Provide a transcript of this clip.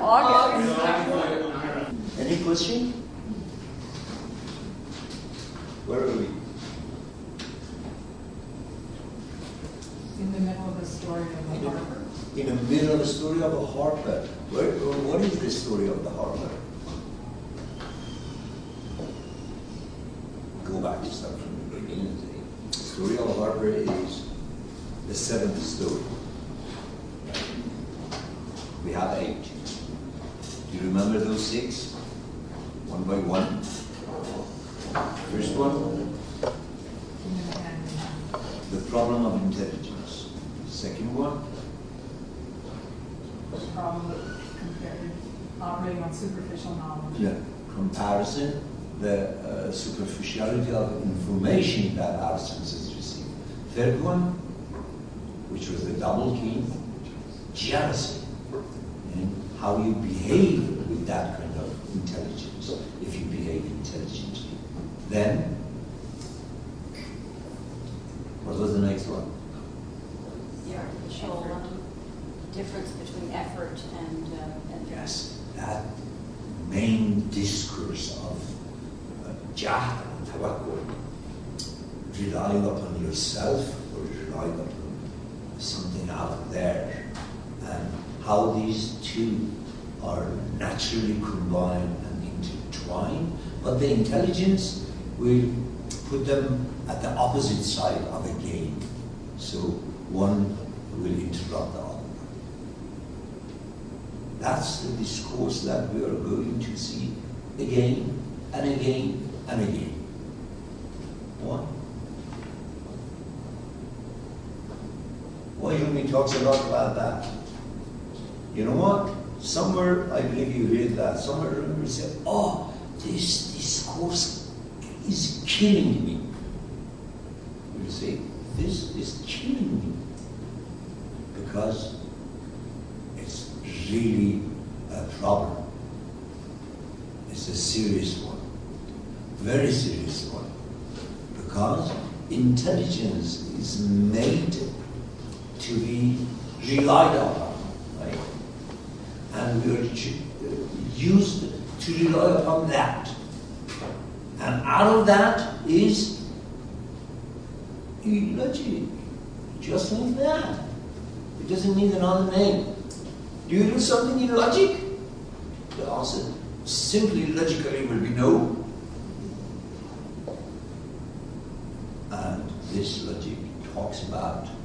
August. Any question? Where are we? In the middle of the story of the Harper. In the middle of the story of the Harper. What is the story of the Harper? Go back to start from the beginning. The story of the Harper is the seventh story. We have 8. Do you remember those 6? One by one. First one, the problem of intelligence. Second one, The problem of operating on superficial knowledge. yeah, comparison, the superficiality of information that our senses receive. Third one, which was the double key, jealousy, and how you behave with that kind of intelligence, if you behave intelligently. Then, what was the next one? The artificial difference between effort and Yes, that main discourse of jahd and tawakkul, relying upon yourself or relying upon something out there, and how these two are naturally combined and intertwined, but the intelligence will put them at the opposite side of a game. So one will interrupt the other. That's the discourse that we are going to see again and again and again. Why? Why Rumi talks a lot about that? You know what? Somewhere, I believe you read that, somewhere Rumi said, oh, this discourse is killing me. You see, this is killing me. Because it's really a problem. It's a serious one. Very serious one. Because intelligence is made to be relied upon, right? And we are used to rely upon that. And out of that is logic. Just like that. It doesn't need another name. Do you do something in logic? The answer simply logically will be no. And this logic talks about